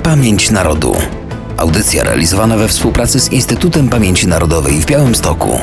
Pamięć Narodu. Audycja realizowana we współpracy z Instytutem Pamięci Narodowej w Białymstoku.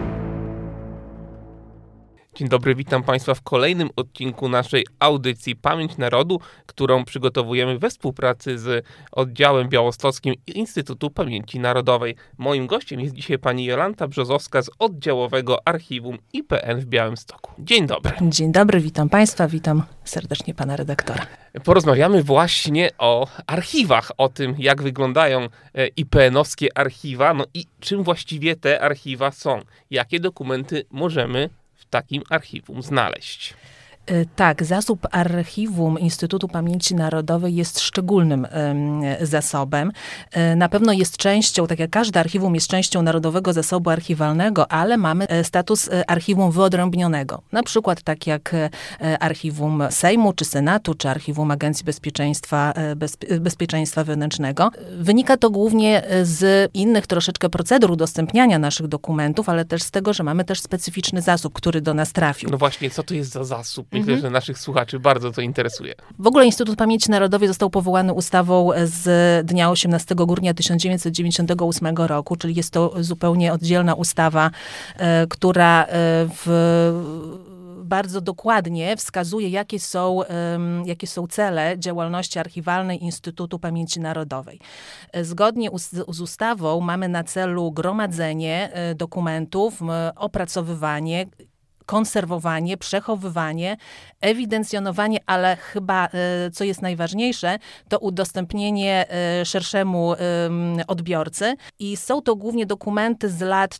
Dzień dobry, witam Państwa w kolejnym odcinku naszej audycji Pamięć Narodu, którą przygotowujemy we współpracy z oddziałem białostockim Instytutu Pamięci Narodowej. Moim gościem jest dzisiaj pani Jolanta Brzozowska z oddziałowego archiwum IPN w Białymstoku. Dzień dobry. Dzień dobry, witam Państwa, witam serdecznie pana redaktora. Porozmawiamy właśnie o archiwach, o tym, jak wyglądają IPN-owskie archiwa, no i czym właściwie te archiwa są. Jakie dokumenty możemy w takim archiwum znaleźć? Tak, zasób archiwum Instytutu Pamięci Narodowej jest szczególnym zasobem. Na pewno jest częścią, tak jak każde archiwum jest częścią Narodowego Zasobu Archiwalnego, ale mamy status archiwum wyodrębnionego. Na przykład tak jak archiwum Sejmu, czy Senatu, czy archiwum Agencji Bezpieczeństwa Wewnętrznego. Wynika to głównie z innych troszeczkę procedur udostępniania naszych dokumentów, ale też z tego, że mamy też specyficzny zasób, który do nas trafił. No właśnie, co to jest za zasób? Myślę, że naszych słuchaczy bardzo to interesuje. W ogóle Instytut Pamięci Narodowej został powołany ustawą z dnia 18 grudnia 1998 roku, czyli jest to zupełnie oddzielna ustawa, która bardzo dokładnie wskazuje, jakie są cele działalności archiwalnej Instytutu Pamięci Narodowej. Zgodnie z ustawą mamy na celu gromadzenie dokumentów, opracowywanie, konserwowanie, przechowywanie, ewidencjonowanie, ale chyba, co jest najważniejsze, to udostępnienie szerszemu odbiorcy. I są to głównie dokumenty z lat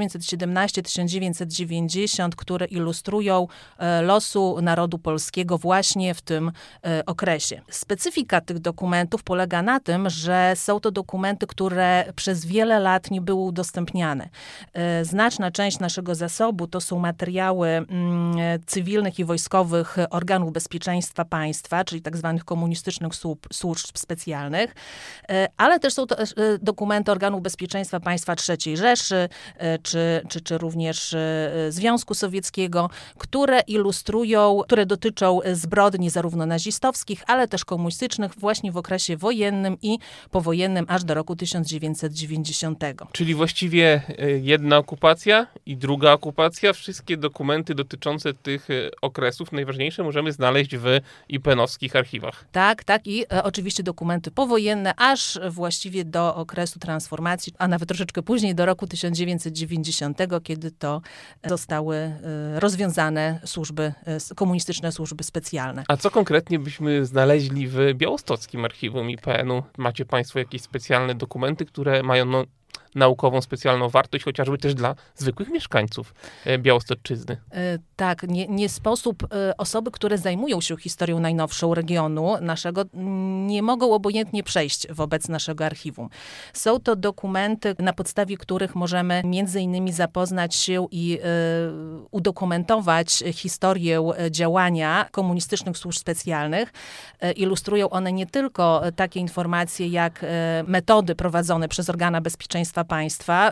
1917-1990, które ilustrują losu narodu polskiego właśnie w tym okresie. Specyfika tych dokumentów polega na tym, że są to dokumenty, które przez wiele lat nie były udostępniane. Znaczna część naszego zasobu to są materiały cywilnych i wojskowych organów bezpieczeństwa państwa, czyli tak zwanych komunistycznych służb specjalnych, ale też są to dokumenty organów bezpieczeństwa państwa III Rzeszy, czy również Związku Sowieckiego, które ilustrują, które dotyczą zbrodni zarówno nazistowskich, ale też komunistycznych właśnie w okresie wojennym i powojennym aż do roku 1990. Czyli właściwie jedna okupacja i druga okupacja, wszystkie dokumenty dotyczące tych okresów, najważniejsze, możemy znaleźć w IPN-owskich archiwach. Tak, i oczywiście dokumenty powojenne, aż właściwie do okresu transformacji, a nawet troszeczkę później, do roku 1990, kiedy to zostały rozwiązane komunistyczne służby specjalne. A co konkretnie byśmy znaleźli w białostockim archiwum IPN-u? Macie Państwo jakieś specjalne dokumenty, które mają naukową, specjalną wartość, chociażby też dla zwykłych mieszkańców Białostoczyzny? Tak, nie sposób osoby, które zajmują się historią najnowszą regionu naszego, nie mogą obojętnie przejść wobec naszego archiwum. Są to dokumenty, na podstawie których możemy między innymi zapoznać się i udokumentować historię działania komunistycznych służb specjalnych. Ilustrują one nie tylko takie informacje jak metody prowadzone przez organa bezpieczeństwa państwa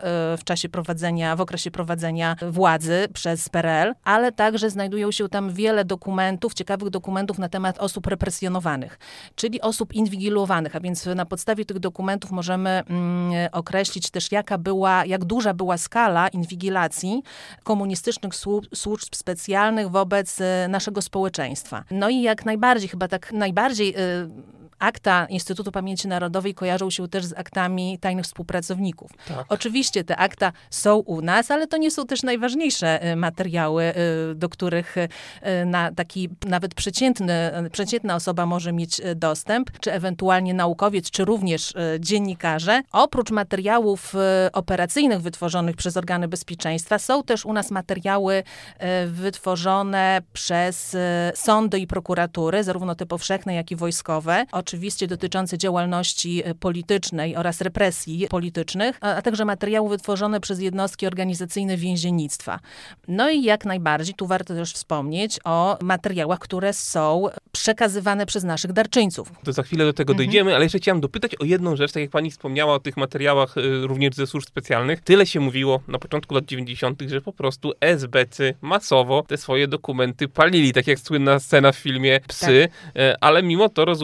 w okresie prowadzenia władzy przez PRL, ale także znajdują się tam wiele dokumentów, ciekawych dokumentów na temat osób represjonowanych, czyli osób inwigilowanych, a więc na podstawie tych dokumentów możemy określić też jak duża była skala inwigilacji komunistycznych służb specjalnych wobec naszego społeczeństwa. No i jak najbardziej, chyba tak najbardziej akta Instytutu Pamięci Narodowej kojarzą się też z aktami tajnych współpracowników. Tak. Oczywiście te akta są u nas, ale to nie są też najważniejsze materiały, do których taki nawet przeciętna osoba może mieć dostęp, czy ewentualnie naukowiec, czy również dziennikarze. Oprócz materiałów operacyjnych wytworzonych przez organy bezpieczeństwa, są też u nas materiały wytworzone przez sądy i prokuratury, zarówno te powszechne, jak i wojskowe. Oczywiście dotyczące działalności politycznej oraz represji politycznych, a także materiały wytworzone przez jednostki organizacyjne więziennictwa. No i jak najbardziej, tu warto też wspomnieć o materiałach, które są przekazywane przez naszych darczyńców. To za chwilę do tego dojdziemy, ale jeszcze chciałam dopytać o jedną rzecz, tak jak pani wspomniała o tych materiałach również ze służb specjalnych. Tyle się mówiło na początku lat 90., że po prostu esbecy masowo te swoje dokumenty palili, tak jak słynna scena w filmie Psy, tak. Ale mimo to rozumiem, że jakieś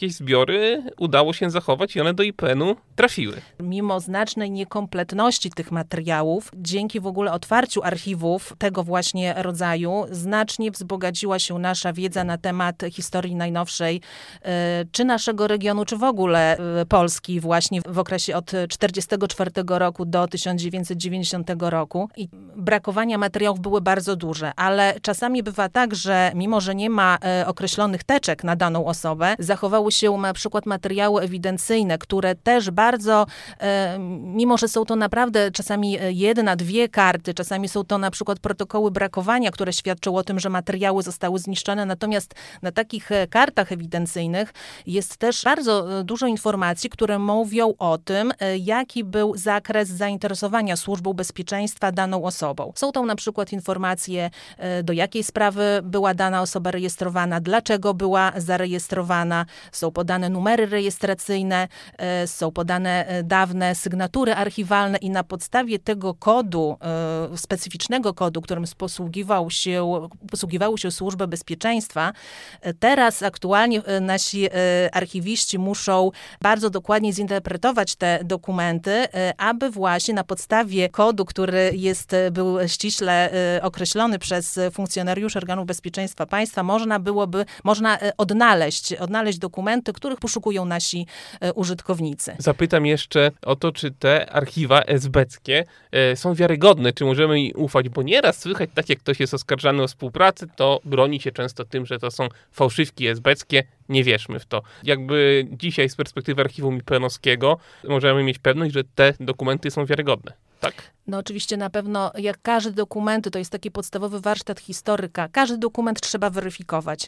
jakieś zbiory udało się zachować i one do IPN-u trafiły. Mimo znacznej niekompletności tych materiałów, dzięki w ogóle otwarciu archiwów tego właśnie rodzaju, znacznie wzbogaciła się nasza wiedza na temat historii najnowszej, czy naszego regionu, czy w ogóle Polski właśnie w okresie od 1944 roku do 1990 roku. I brakowania materiałów były bardzo duże, ale czasami bywa tak, że mimo, że nie ma określonych teczek na daną osobę, zachowały się na przykład materiały ewidencyjne, które też bardzo, mimo że są to naprawdę czasami 1, 2 karty, czasami są to na przykład protokoły brakowania, które świadczą o tym, że materiały zostały zniszczone, natomiast na takich kartach ewidencyjnych jest też bardzo dużo informacji, które mówią o tym, jaki był zakres zainteresowania Służbą Bezpieczeństwa daną osobą. Są tam na przykład informacje, do jakiej sprawy była dana osoba rejestrowana, dlaczego była zarejestrowana, są podane numery rejestracyjne, są podane dawne sygnatury archiwalne i na podstawie tego kodu, specyficznego kodu, którym posługiwały się Służby Bezpieczeństwa, teraz aktualnie nasi archiwiści muszą bardzo dokładnie zinterpretować te dokumenty, aby właśnie na podstawie kodu, który był ściśle określony przez funkcjonariuszy organów bezpieczeństwa państwa, można odnaleźć dokumenty, których poszukują nasi użytkownicy. Zapytam jeszcze o to, czy te archiwa esbeckie są wiarygodne, czy możemy im ufać, bo nieraz słychać, tak jak ktoś jest oskarżany o współpracę, to broni się często tym, że to są fałszywki esbeckie. Nie wierzmy w to. Jakby dzisiaj z perspektywy archiwum IPN-owskiego możemy mieć pewność, że te dokumenty są wiarygodne. Tak? No oczywiście na pewno, jak każdy dokument, to jest taki podstawowy warsztat historyka, każdy dokument trzeba weryfikować.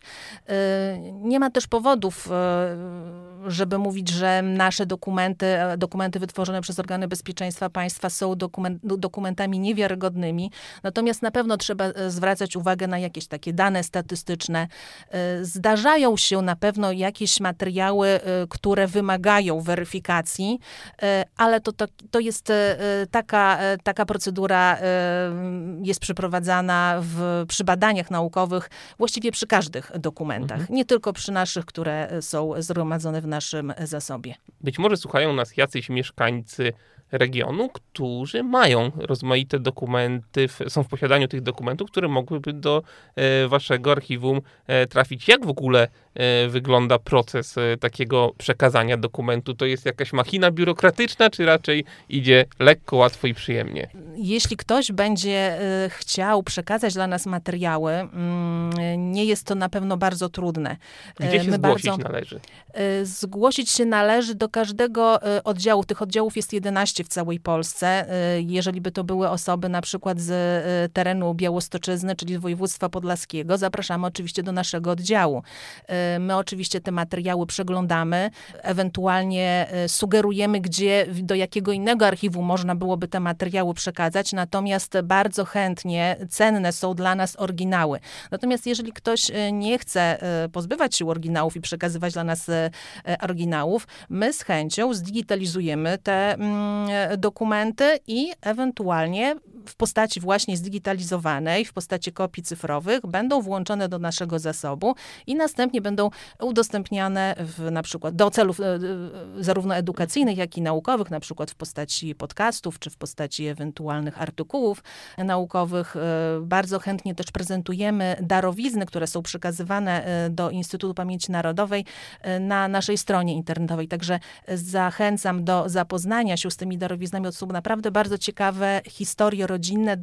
Nie ma też powodów, żeby mówić, że nasze dokumenty wytworzone przez organy bezpieczeństwa państwa są dokumentami niewiarygodnymi. Natomiast na pewno trzeba zwracać uwagę na jakieś takie dane statystyczne. Zdarzają się na pewno jakieś materiały, które wymagają weryfikacji, ale to jest taka procedura jest przeprowadzana przy badaniach naukowych właściwie przy każdych dokumentach. Nie tylko przy naszych, które są zgromadzone w naszym zasobie. Być może słuchają nas jacyś mieszkańcy regionu, którzy mają rozmaite dokumenty, są w posiadaniu tych dokumentów, które mogłyby do waszego archiwum trafić. Jak w ogóle wygląda proces takiego przekazania dokumentu? To jest jakaś machina biurokratyczna, czy raczej idzie lekko, łatwo i przyjemnie? Jeśli ktoś będzie chciał przekazać dla nas materiały, nie jest to na pewno bardzo trudne. Gdzie się zgłosić należy? Zgłosić się należy do każdego oddziału. Tych oddziałów jest 11 w całej Polsce. Jeżeli by to były osoby na przykład z terenu Białostoczyzny, czyli z województwa podlaskiego, zapraszamy oczywiście do naszego oddziału. My oczywiście te materiały przeglądamy, ewentualnie sugerujemy, do jakiego innego archiwum można byłoby te materiały przekazać, natomiast bardzo chętnie cenne są dla nas oryginały. Natomiast jeżeli ktoś nie chce pozbywać się oryginałów i przekazywać dla nas oryginałów, my z chęcią zdigitalizujemy te dokumenty i ewentualnie w postaci właśnie zdigitalizowanej, w postaci kopii cyfrowych będą włączone do naszego zasobu i następnie będą udostępniane na przykład do celów zarówno edukacyjnych, jak i naukowych, na przykład w postaci podcastów, czy w postaci ewentualnych artykułów naukowych. Bardzo chętnie też prezentujemy darowizny, które są przekazywane do Instytutu Pamięci Narodowej na naszej stronie internetowej. Także zachęcam do zapoznania się z tymi darowiznami. To są naprawdę bardzo ciekawe historie rodzinne,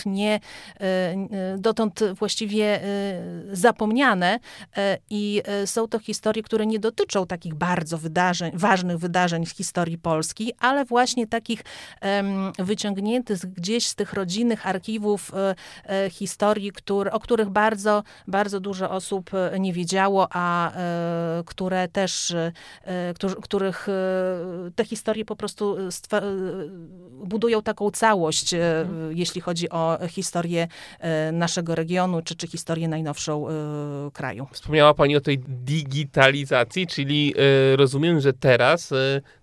dotąd właściwie zapomniane i są to historie, które nie dotyczą takich bardzo ważnych wydarzeń w historii Polski, ale właśnie takich wyciągniętych gdzieś z tych rodzinnych archiwów historii, o których bardzo, bardzo dużo osób nie wiedziało, a które też, których te historie po prostu budują taką całość, jeśli chodzi o historię naszego regionu, czy historię najnowszą kraju. Wspomniała pani o tej digitalizacji, czyli rozumiem, że teraz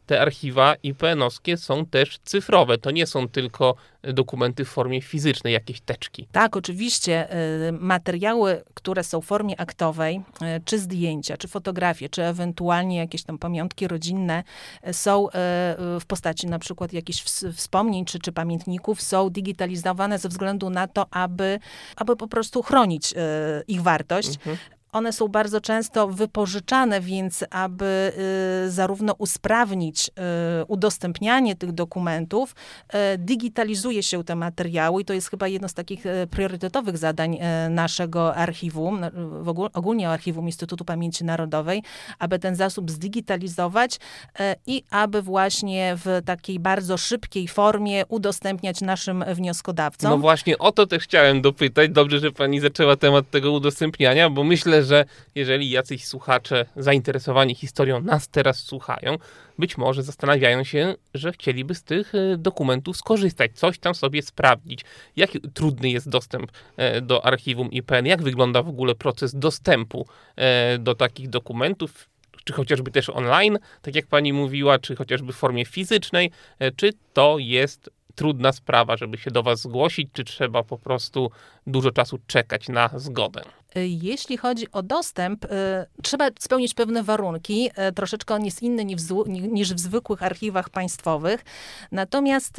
te archiwa IPN-owskie są też cyfrowe. To nie są tylko dokumenty w formie fizycznej, jakieś teczki. Tak, oczywiście. Materiały, które są w formie aktowej, czy zdjęcia, czy fotografie, czy ewentualnie jakieś tam pamiątki rodzinne są w postaci na przykład jakichś wspomnień, czy pamiętników, są digitalizowane ze względu na to, aby po prostu chronić ich wartość. One są bardzo często wypożyczane, więc aby zarówno usprawnić udostępnianie tych dokumentów, digitalizuje się te materiały i to jest chyba jedno z takich priorytetowych zadań naszego archiwum, ogólnie Archiwum Instytutu Pamięci Narodowej, aby ten zasób zdigitalizować i aby właśnie w takiej bardzo szybkiej formie udostępniać naszym wnioskodawcom. No właśnie o to też chciałem dopytać. Dobrze, że pani zaczęła temat tego udostępniania, bo myślę, że jeżeli jacyś słuchacze zainteresowani historią nas teraz słuchają, być może zastanawiają się, że chcieliby z tych dokumentów skorzystać, coś tam sobie sprawdzić. Jak trudny jest dostęp do archiwum IPN? Jak wygląda w ogóle proces dostępu do takich dokumentów? Czy chociażby też online, tak jak pani mówiła, czy chociażby w formie fizycznej? Czy to jest trudna sprawa, żeby się do was zgłosić, czy trzeba po prostu dużo czasu czekać na zgodę? Jeśli chodzi o dostęp, trzeba spełnić pewne warunki. Troszeczkę on jest inny niż w zwykłych archiwach państwowych. Natomiast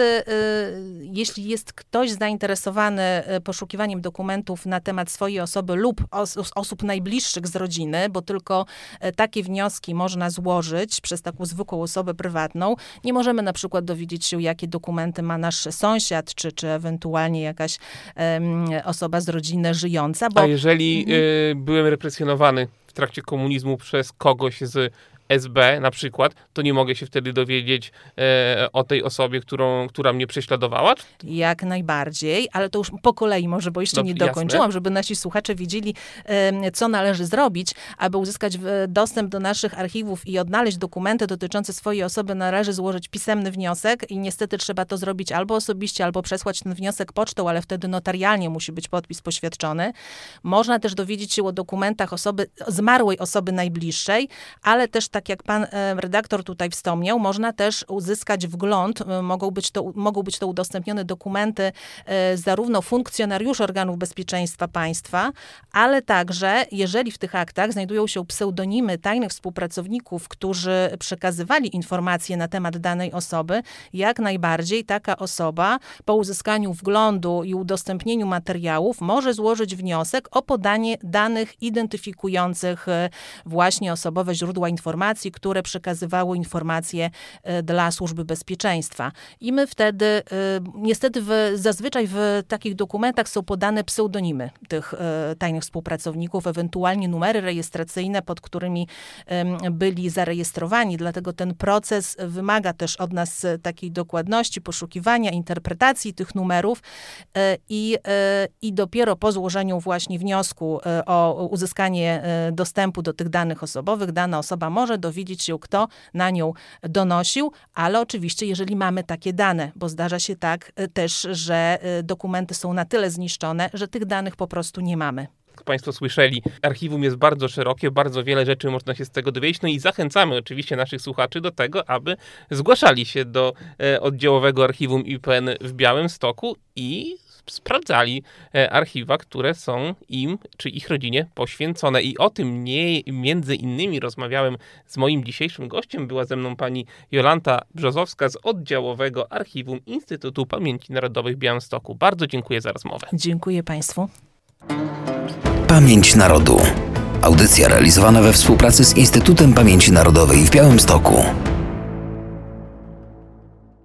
jeśli jest ktoś zainteresowany poszukiwaniem dokumentów na temat swojej osoby lub osób najbliższych z rodziny, bo tylko takie wnioski można złożyć przez taką zwykłą osobę prywatną, nie możemy na przykład dowiedzieć się, jakie dokumenty ma nasz sąsiad, czy ewentualnie jakaś osoba z rodziny żyjąca. Bo a jeżeli byłem represjonowany w trakcie komunizmu przez kogoś z SB na przykład, to nie mogę się wtedy dowiedzieć o tej osobie, która mnie prześladowała? Jak najbardziej, ale to już po kolei może, bo jeszcze nie dokończyłam, żeby nasi słuchacze wiedzieli, co należy zrobić, aby uzyskać dostęp do naszych archiwów i odnaleźć dokumenty dotyczące swojej osoby, należy złożyć pisemny wniosek i niestety trzeba to zrobić albo osobiście, albo przesłać ten wniosek pocztą, ale wtedy notarialnie musi być podpis poświadczony. Można też dowiedzieć się o dokumentach zmarłej osoby najbliższej, ale też tak jak pan redaktor tutaj wspomniał, można też uzyskać wgląd, mogą być to udostępnione dokumenty zarówno funkcjonariuszy organów bezpieczeństwa państwa, ale także, jeżeli w tych aktach znajdują się pseudonimy tajnych współpracowników, którzy przekazywali informacje na temat danej osoby, jak najbardziej taka osoba po uzyskaniu wglądu i udostępnieniu materiałów może złożyć wniosek o podanie danych identyfikujących właśnie osobowe źródła informacji, które przekazywały informacje dla Służby Bezpieczeństwa. I my wtedy, niestety zazwyczaj w takich dokumentach są podane pseudonimy tych tajnych współpracowników, ewentualnie numery rejestracyjne, pod którymi byli zarejestrowani. Dlatego ten proces wymaga też od nas takiej dokładności, poszukiwania, interpretacji tych numerów i dopiero po złożeniu właśnie wniosku o uzyskanie dostępu do tych danych osobowych, dana osoba może dowiedzieć się, kto na nią donosił, ale oczywiście, jeżeli mamy takie dane, bo zdarza się tak też, że dokumenty są na tyle zniszczone, że tych danych po prostu nie mamy. Jak państwo słyszeli, archiwum jest bardzo szerokie, bardzo wiele rzeczy można się z tego dowiedzieć, no i zachęcamy oczywiście naszych słuchaczy do tego, aby zgłaszali się do oddziałowego archiwum IPN w Białymstoku i sprawdzali archiwa, które są im czy ich rodzinie poświęcone. I o tym między innymi rozmawiałem z moim dzisiejszym gościem. Była ze mną pani Jolanta Brzozowska z oddziałowego archiwum Instytutu Pamięci Narodowej w Białymstoku. Bardzo dziękuję za rozmowę. Dziękuję państwu. Pamięć Narodu. Audycja realizowana we współpracy z Instytutem Pamięci Narodowej w Białymstoku.